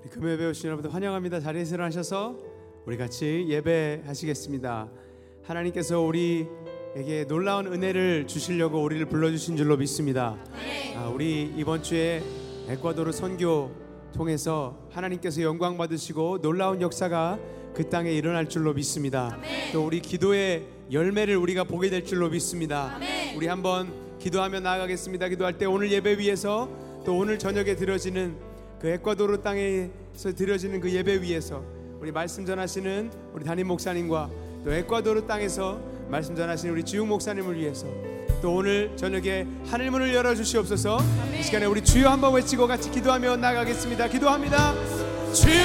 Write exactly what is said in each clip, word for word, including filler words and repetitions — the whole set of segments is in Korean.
금요예배 오신 여러분들 환영합니다. 자리에서 일어나셔서 우리 같이 예배하시겠습니다. 하나님께서 우리에게 놀라운 은혜를 주시려고 우리를 불러주신 줄로 믿습니다. 아, 우리 이번 주에 에콰도르 선교 통해서 하나님께서 영광 받으시고 놀라운 역사가 그 땅에 일어날 줄로 믿습니다. 아멘. 또 우리 기도의 열매를 우리가 보게 될 줄로 믿습니다. 아멘. 우리 한번 기도하며 나아가겠습니다. 기도할 때 오늘 예배 위에서 또 오늘 저녁에 드려지는 그 에콰도르 땅에서 드려지는 그 예배 위에서 우리 말씀 전하시는 우리 담임 목사님과 또 에콰도르 땅에서 말씀 전하시는 우리 지웅 목사님을 위해서 또 오늘 저녁에 하늘문을 열어주시옵소서. 아멘. 이 시간에 우리 주여 한번 외치고 같이 기도하며 나가겠습니다. 기도합니다. 주여!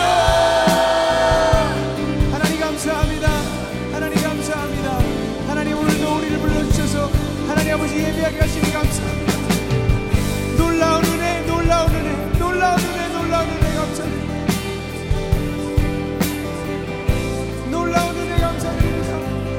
하나님 감사합니다. 하나님 감사합니다. 하나님 오늘도 우리를 불러주셔서 하나님 아버지 예배하게 하시니 감사합니다. 놀라운 은혜, 놀라운 은혜, 놀라운 은혜, 놀라운 은혜 감사합니다. 놀라운 은혜 감사드립니다.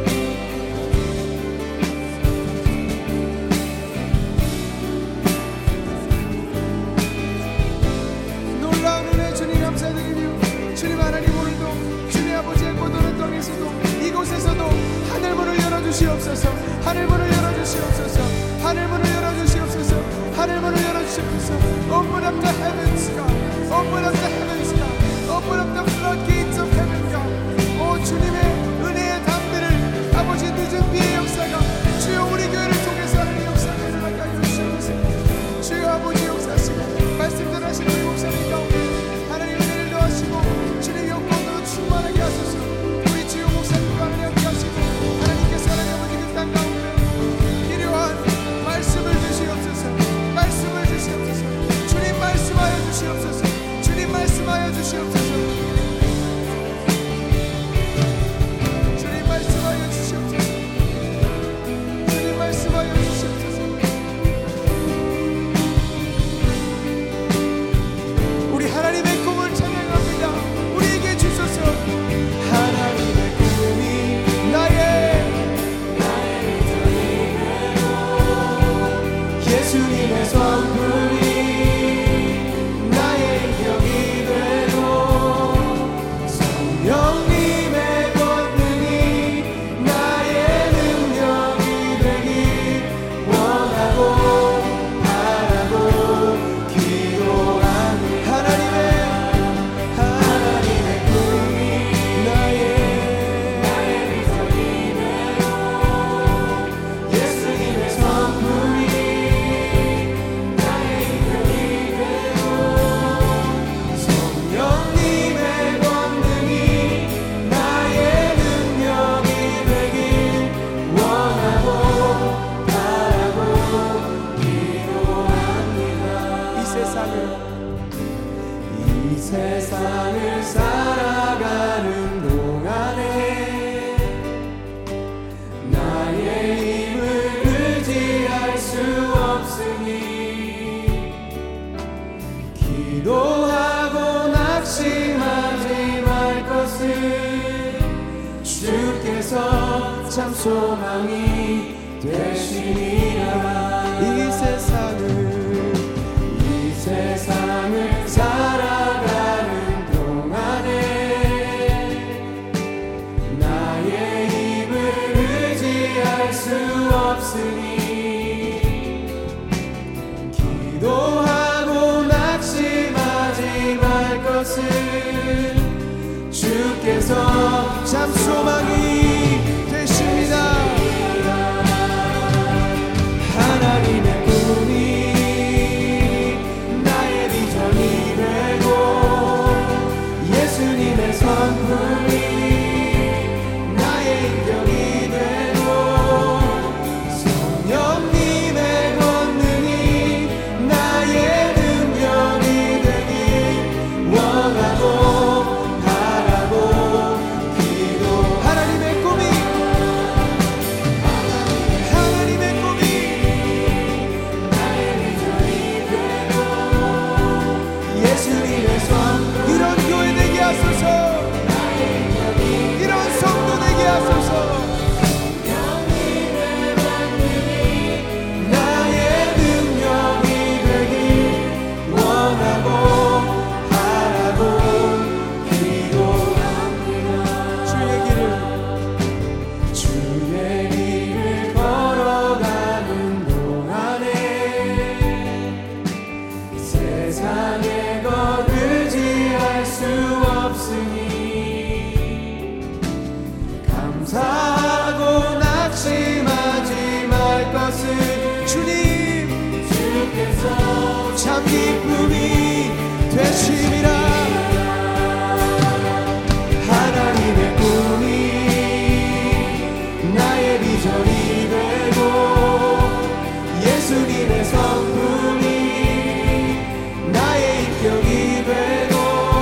놀라운 은혜 주님 감사드리며 주님 하나님 오늘도 주님 아버지의 에콰도르 땅에서도 이곳에서도 하늘문을 열어주시옵소서. 하늘문을 열어주시옵소서. 하늘문을 열어주시옵소서. 하늘문을 열어주시옵소서. Open up the heavens, God. Open up the heavens, God. Open up the floodgates of heaven, God. 오 주님의 은혜의 담비를 아버지 늦은 비의 역사가 주여 우리 교회를 통해서 하나님 역사가 일어나게 하여 주시옵소서. 주여 아버지 역사하시고 말씀 전하시는 우리 목사님 가운데 하나님 은혜를 더하시고 주님 영광으로 충만하게 하소서. 우리 주여 목사님과 하나님 함께 하시고 하나님께서 하나님 아버지 그 땅 가운데 필요한 말씀을 주시옵소서. 말씀을 주시옵소서. 주님 말씀하여 주시옵소서. 주님 말씀하여 주시옵소서. 주님 말씀하여 주시옵소서. 주님 말씀하여 주시옵소서. 우리 하나님의 꿈을 찬양합니다. 우리에게 주소서. 하나님의 꿈이 나의 예수님의 성품이 나의 인격이 되고 성령님의 권능이 나의 능력이 되길 원하고 바라고 기도하니 하나님의 하나님의 꿈이 나의 나의 인격이 되고 예수님의 성품이 이 세상을 살아가는 동안에 나의 힘을 의지할 수 없으니 기도하고 낙심하지 말 것을 주께서 참 소망이 되시니라. 이 세상을 이 세상을 살아가는 동안에 나의 힘을 의지할 수 없으니 기도하고 낙심하지 말 것을 주께서 참 소망이 되십니다. 하나님의 꿈이 예수님의 성품이 나의 인격이 되고 성령님의 권능이 나의 능력이 되길 원하고 바라고 기도 하나님의 참 기쁨이 되심이라. 하나님의 꿈이 나의 비전이 되고 예수님의 성품이 나의 인격이 되고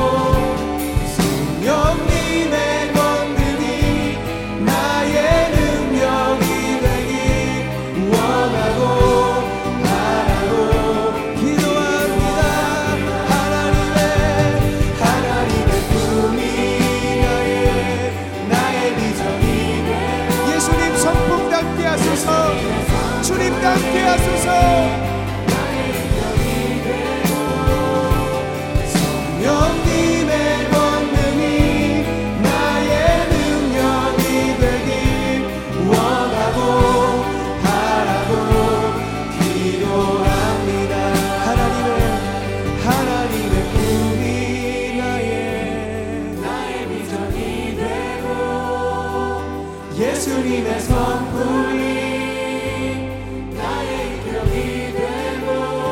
성령님의 권능이 나의 능력이 되길 원하고 바라고 기도합니다. 하나님의 하나님의 꿈이 나의 나의 비전이 되고 예수님 성품답게 하소서. 주님답게 하소서. 성령님의 권능이 나의 능력이 되길 원하고 바라고 기도합니다. 하나님의 하나님의 꿈이 나의 나의 비전이 되고 예수님의 성품이 나의 인격이 되고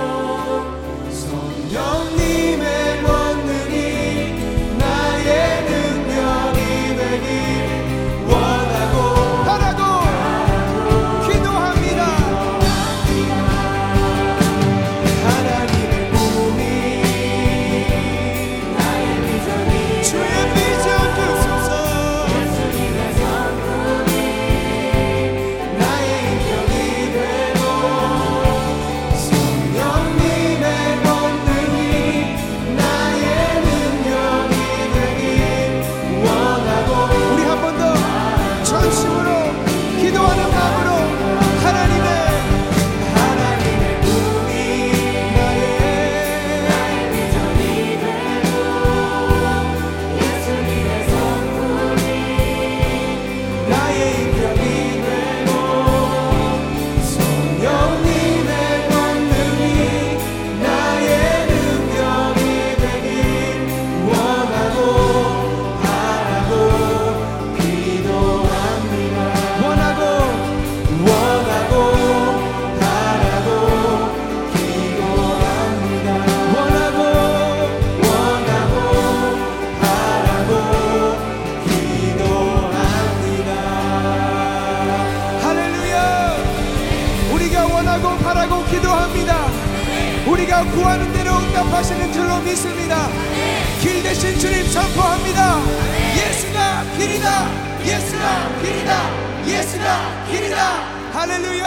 성령님의 권능이 나의 능력이 되길 원하고 바라고 기도합니다. 하나님의 꿈이 나의 비전이 주의 비전 주소서. 예수님의 성품이 나의 인격이 되고 성령님의 권능이 나의 능력이 되길 원하고 우리 한 번 더 전심으로 기도하는 마음으로 하나님의 하나님의 꿈이 나의 나의 비전이 되고 예수님의 성품이 나의 인격이 되고 성령님의 권능이 나의 능력이 되길 원하고 바라고 기도합니다. 원하고 원하고 바라고 기도합니다. 원하고 원하고 바라고 기도합니다. 할렐루야. 우리가 원하고 바라고 기도합니다. 우리가 구하는 대로 응답하시는 줄로 믿습니다. 길 대신 주님 선포합니다. 예수가 길이다. 예수가 길이다. 예수가 길이다. 할렐루야.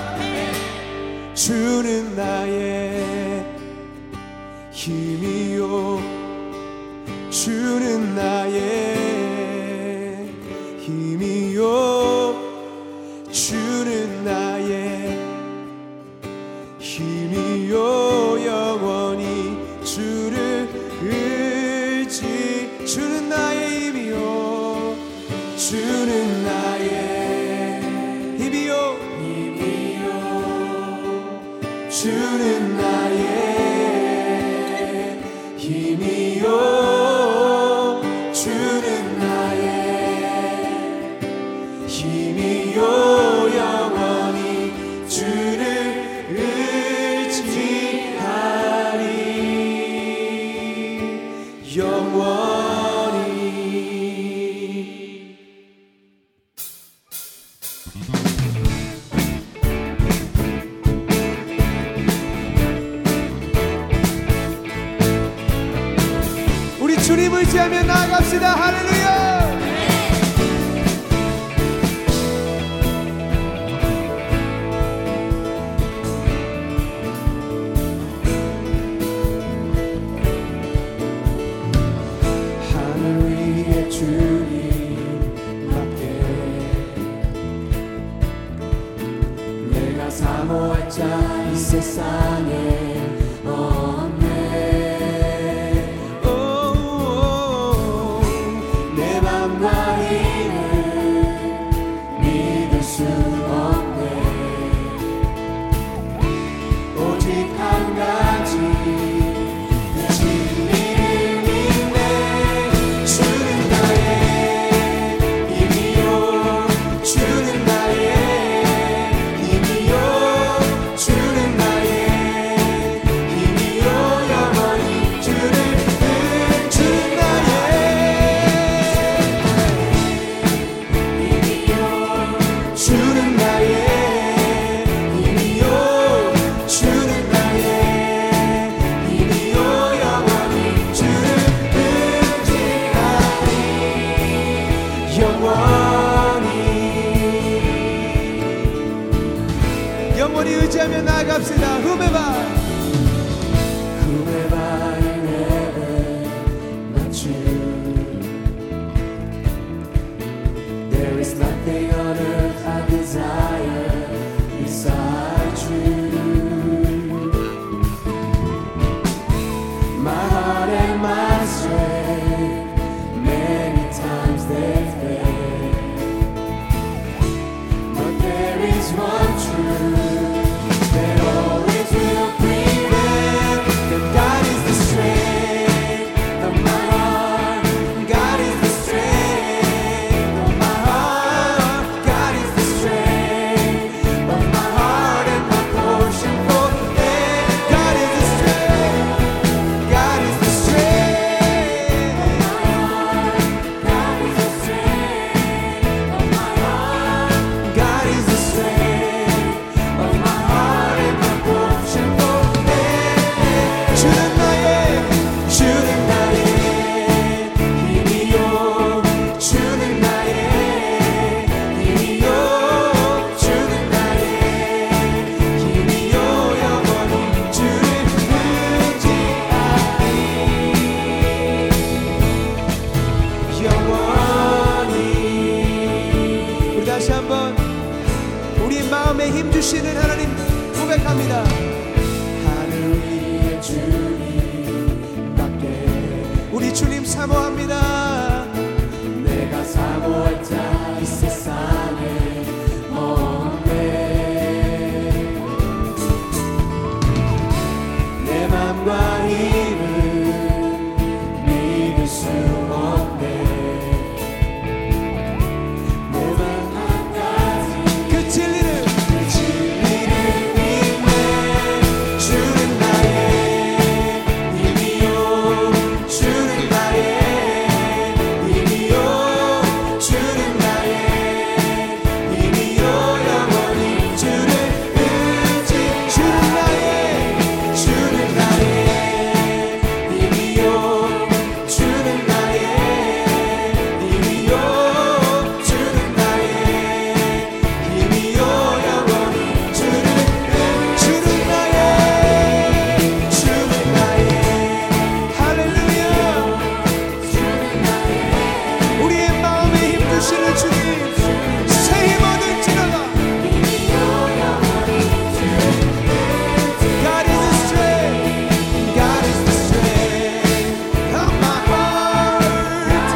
주는 나의 힘이요 주는 나의 힘이요 주는 나의 힘이요 영원히 주를 의지 주는 나의 힘이요 주는 나의 힘이요 힘이요 주는 나의 힘이요 주는 나의 힘이요 영원히 주를 의지하리 영원히. 우리 주님 의지하며 나아갑시다. 할렐루야. 사모할 자 이 세상에 없네. 내 맘과 힘을 믿을 수 없네. 오직 한 가지 진리를 믿네. 주는 나의 힘이요 주는 나의 주는 나의 주시는 하나님 고백합니다. 하늘 위에 주님밖에 우리 주님 사모합니다. 내가 사모할 자 이 세상에 없네. 내 맘과 힘을 믿을 수 없네. 내 맘 한가지 그 진리를 그 진리를 믿네. 주는 나의 힘이요, 주는 나의 힘이요, 주는 나의 힘이요, 영원히 주를 의지. 주는 나의 주는 나의 힘이요, 주는 나의 힘이요, 주는 나의 힘이요, 영원히 주를 주는 나의 주는 나의 할렐루야. 우리의 마음에 힘 주시는 주님 새 힘 얻을지어다. God is the strength, God is the strength of my heart,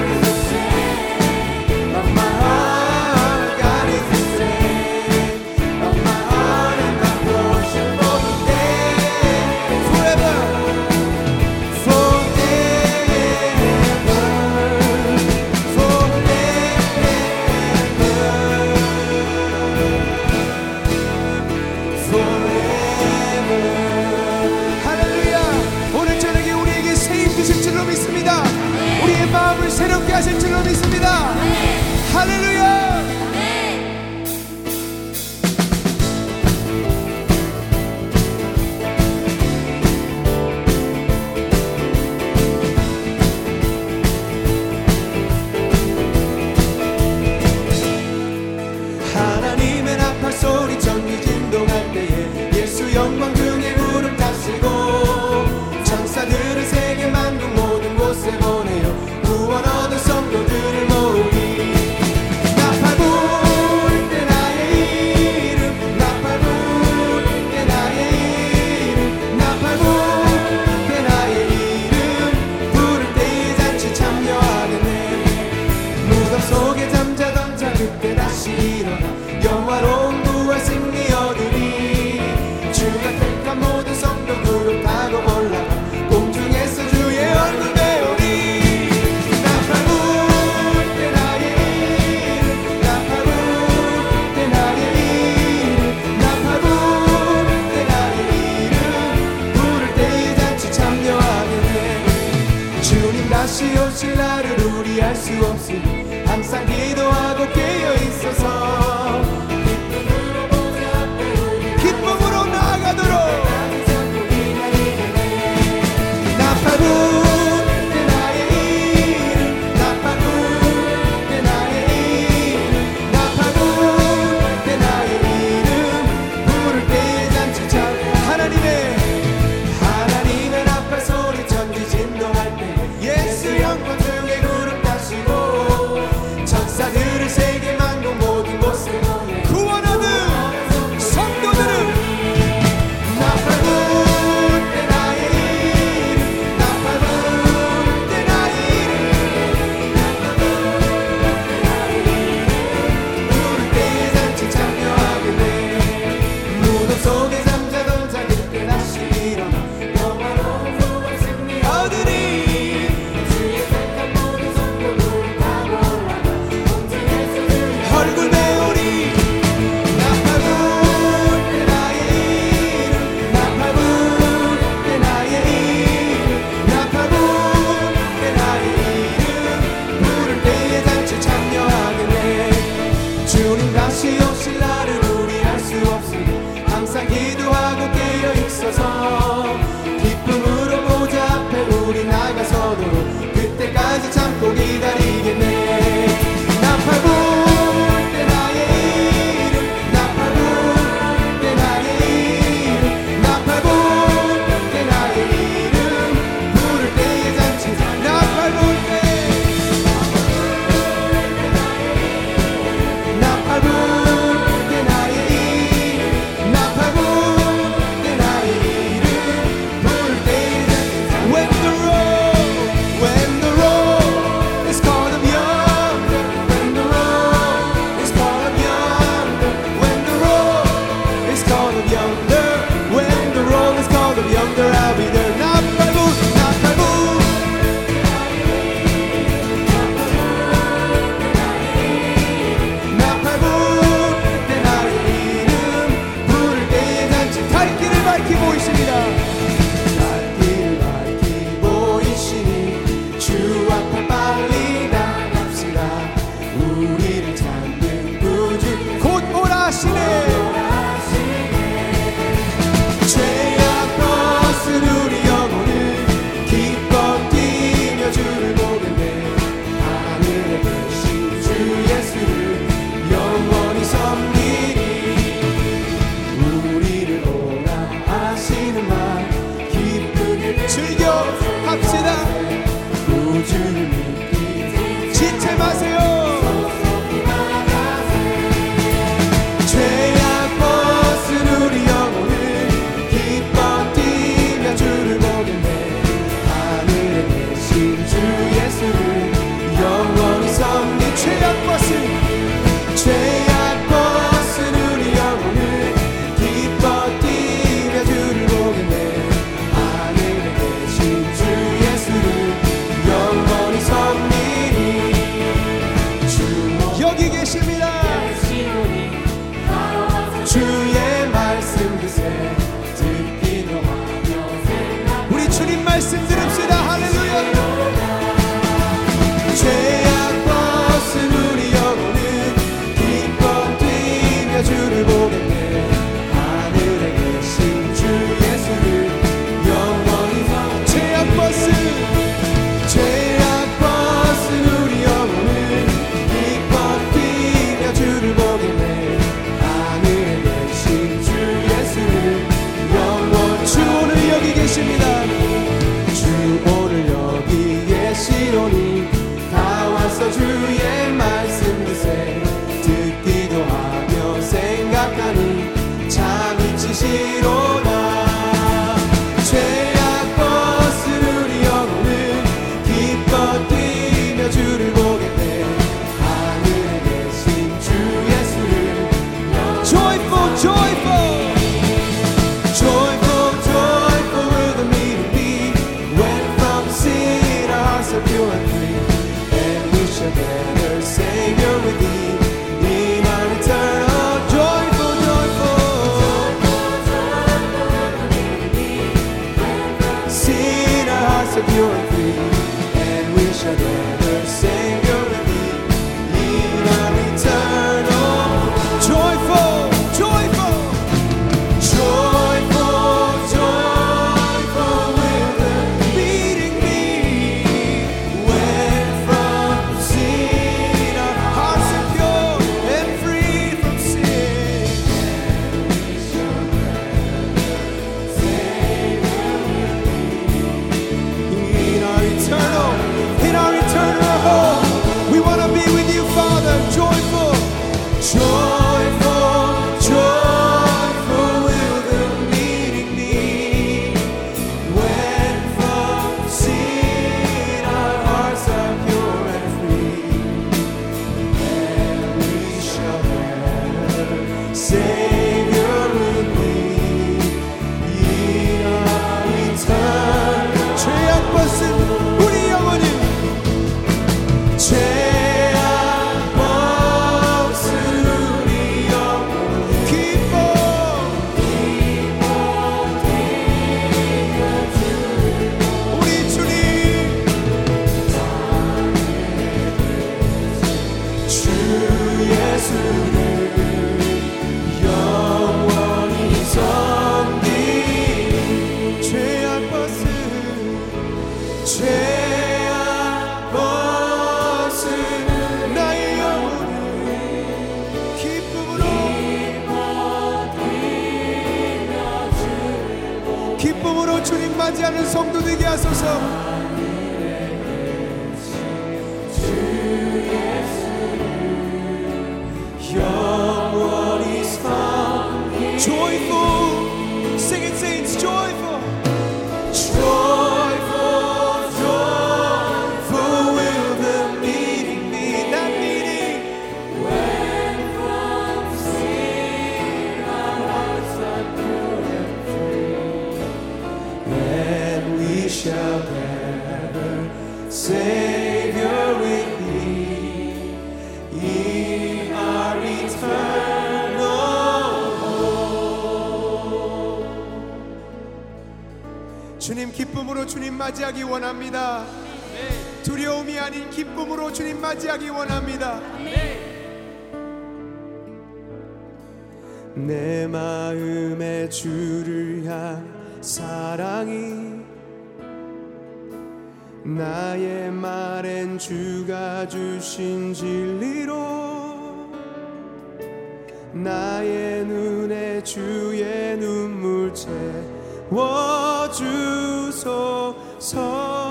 of my heart. God is the strength of my heart and my portion for the day, forever, 할렐루야. 오늘 저녁에 우리에게 새 힘 주실 줄로 믿습니다. 우리의 마음을 새롭게 하실 줄로 믿습니다. 할렐루야. 하나님의 나팔 소리 전기 진동할 때에 예수 영광 중에 구름 타시고 천사들을 세계 만국 모든 곳에 보내어 구원 얻은 성도들을 모으니 나팔 불 때 나의 이름, 나팔 불 때 나의 이름, 나팔 불 때 나의 이름 부를 때의 잔치 참여하겠네. 무덤 속에 잠자던 자 그때 다시 일어나 영화로운 부활 승리 얻으리. 주가 택한 모든 성도 구름 타고 올라가 공중에서 주의 얼굴 배우리. 나팔 불 때 나의 이름, 나팔 불 때 나의 이름, 나팔 불 때 나의 이름 부를 때의 잔치 참여하겠네. 주님 다시 오실 날을 우리 알 수 없으니 항상 기도하고 깨어 있어서 기쁨으로 나아가도록 나팔 불 때 나의 이름, 나팔 불 때 나의 이름, 나팔 불 때 나의 이름 부를 때의 잔치 참여. 하나님의 하나님의 나팔 소리 전기 진동할 때 예수 영광 중 말씀 들읍시다. 할렐루야. 죄악 벗은 우리 영혼은 기뻐 뛰며 주를 보겠네. 하늘에 계신 주 예수를 영원히 죄악 벗은 죄악 벗은 우리 영혼은 기뻐 뛰며 주를 보겠네. 하늘에 계신 주 예수를 영원히 주 오늘 여기 계십니다. 주 오늘 여기 계시오니 다 와서 주의 말씀 드세. 듣기도 하며 생각하니 참 이치시로다. 죄악 벗은 우리 영혼은 기뻐 뛰며 주를 보겠네. 하늘에 계신 주 예수를 Joyful, joyful. Joyful, joyful will the meeting be, when from sin our hearts are pure and free, and we shall get our Savior with thee in our eternal. Joyful, joyful, sin our hearts are pure and free, and we shall get our Savior with thee in our eternal. Joyful, joyful. Joyful, joyful will the meeting be, when from sin our Hearts are pure and free from sin. in our eternal. In our eternal home, we want to be with you, Father. Joyful, Joyful, joyful will the meeting be, when from sin our hearts are pure and free, and we shall bear Savior with thee in our eternal. 죄악 벗은 우리 영혼이 죄악 벗은 우리 영혼 기뻐. 우리 주님 주 예수를 영원히 섬기니. 죄악 벗은 죄악 벗은 나의 영혼을 기쁨으로 기쁨으로 주님 맞이하는 성도 되게 하소서. 영원히 섬기니. Joyful, sing it, saints. Joyful, Joyful, joyful will the meeting be, that meeting. when from sin our hearts are pure and free, and we shall gather Savior with thee in our eternal home. 주님 기쁨으로 주님 맞이하기 원합니다. 두려움이 아닌 기쁨으로 주님 맞이하기 원합니다. 내 마음에 주를 향한 사랑이 나의 말엔 주가 주신 진리로 나의 눈에 주의 눈물 채워주소서.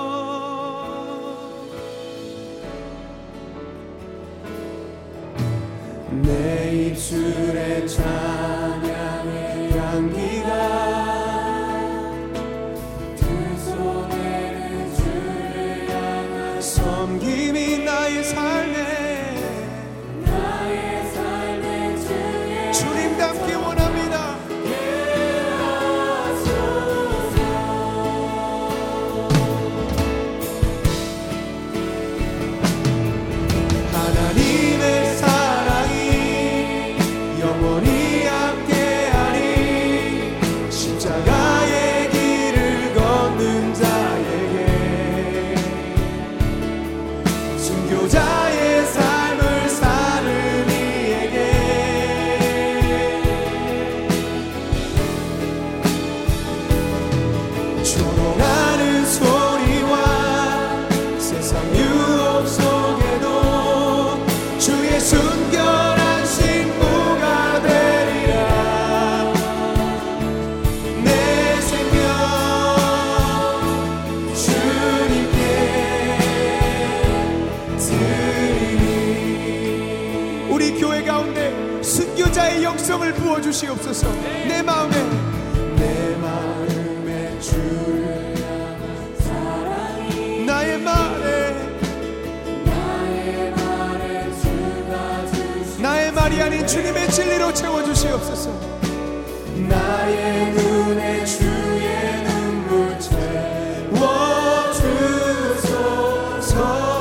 내 입술에 찬양의 향기가 섬김이 나의 삶에 나의 삶의 주의 주님 닮기 원합니다. 조롱하는 소리와 세상 유혹 속에도 주의 순결한 신부가 되리라. 내 생명 주님께 드리리. 우리 교회 가운데 순교자의 영성을 부어주시옵소서. 내 마음에 내 마음에 주를 사랑이 나의 말에 나의 말에 주가 주신 나의 말이 아닌 주님의 진리로 채워주시옵소서. 나의 눈에 주의 눈물 채워주소서.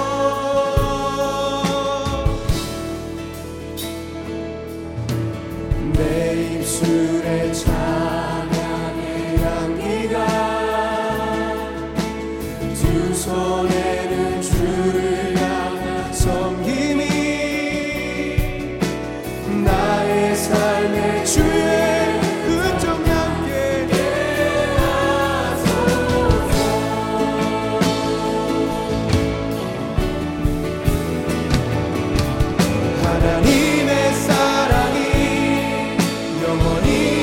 내 입술에 찬양의 향기가 두 손에는 주를 향한 섬김이 나의 삶의 주의 은총 함께 하나님의 사랑이 영원히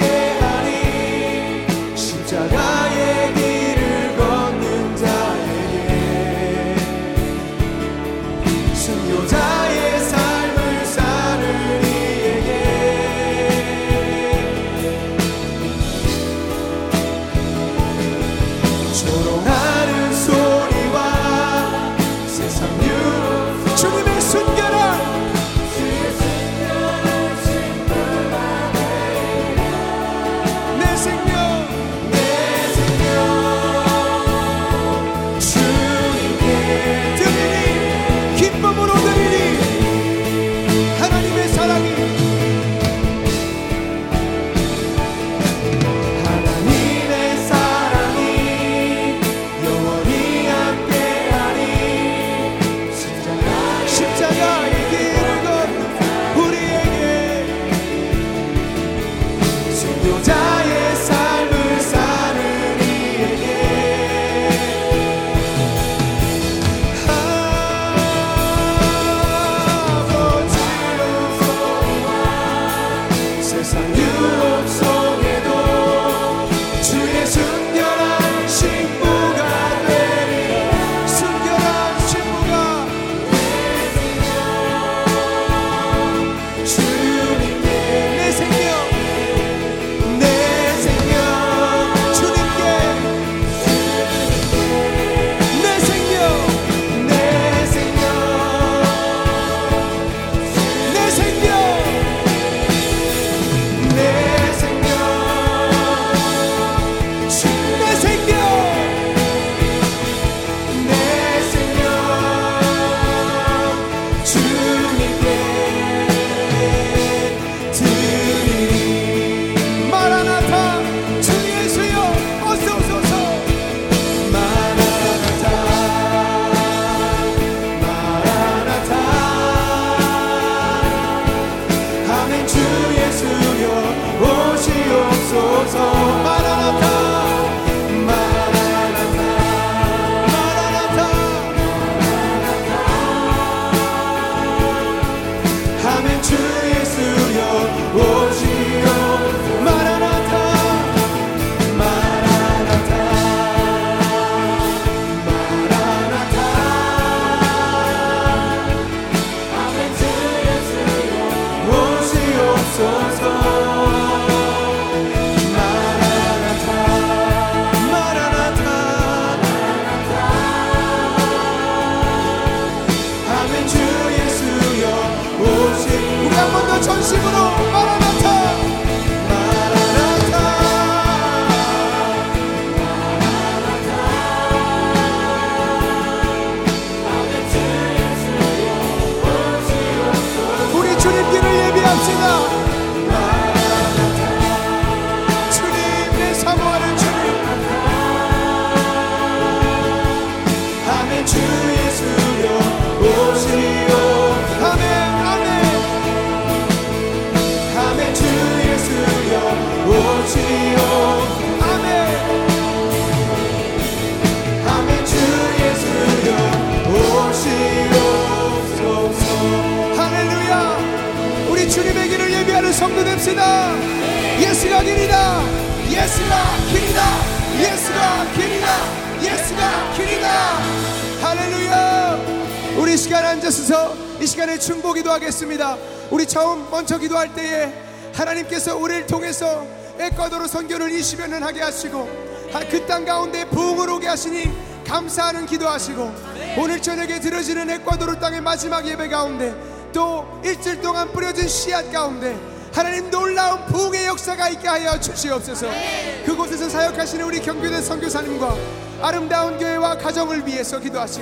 함께하리. 십자가의 길을 걷는 자에게 순교자의 삶을 사는 이에게 조롱하는 소리와 세상 유혹 주님의 순결한 내 생명 내 생명 주님께 드리니 기쁨으로 드리니. 하나님의 사랑이 하나님의 사랑이 영원히 함께하리. 십자가 십자가의 길을 걷는 우리에게 순교자의 삶을 사는 이에게 아버지로 세상 유혹 속에도 주의 순결한 신부가 되리라. 순결한 신부가 주님께 내 생명 내 생명 주님께 내 생명 내 생명 내 생명 내 생명 주 내 생명 내 생명 주님께 드리리. 마라나타 주 예수여 어서 오소서. 마라나타 마라나타 아멘. 주 예수여 오시옵소서. 마라나타 마라나타 길이다. 예수가 길이다. 예수가 길이다. 예수가 길이다. 예수가 길이다. 할렐루야. 우리 이 시간 앉아서서 이 시간에 중보 기도하겠습니다. 우리 처음 먼저 기도할 때에 하나님께서 우리를 통해서 에콰도르 선교를 이십여 년 하게 하시고 그 땅 가운데 부흥을 오게 하시니 감사하는 기도하시고, 오늘 저녁에 들어지는 에콰도르 땅의 마지막 예배 가운데 또 일주일 동안 뿌려진 씨앗 가운데 하나님 놀라운 부흥의 역사가 있게 하여 주시옵소서. 그곳에서 사역하시는 우리 경비된 선교사님과 아름다운 교회와 가정을 위해서 기도하시고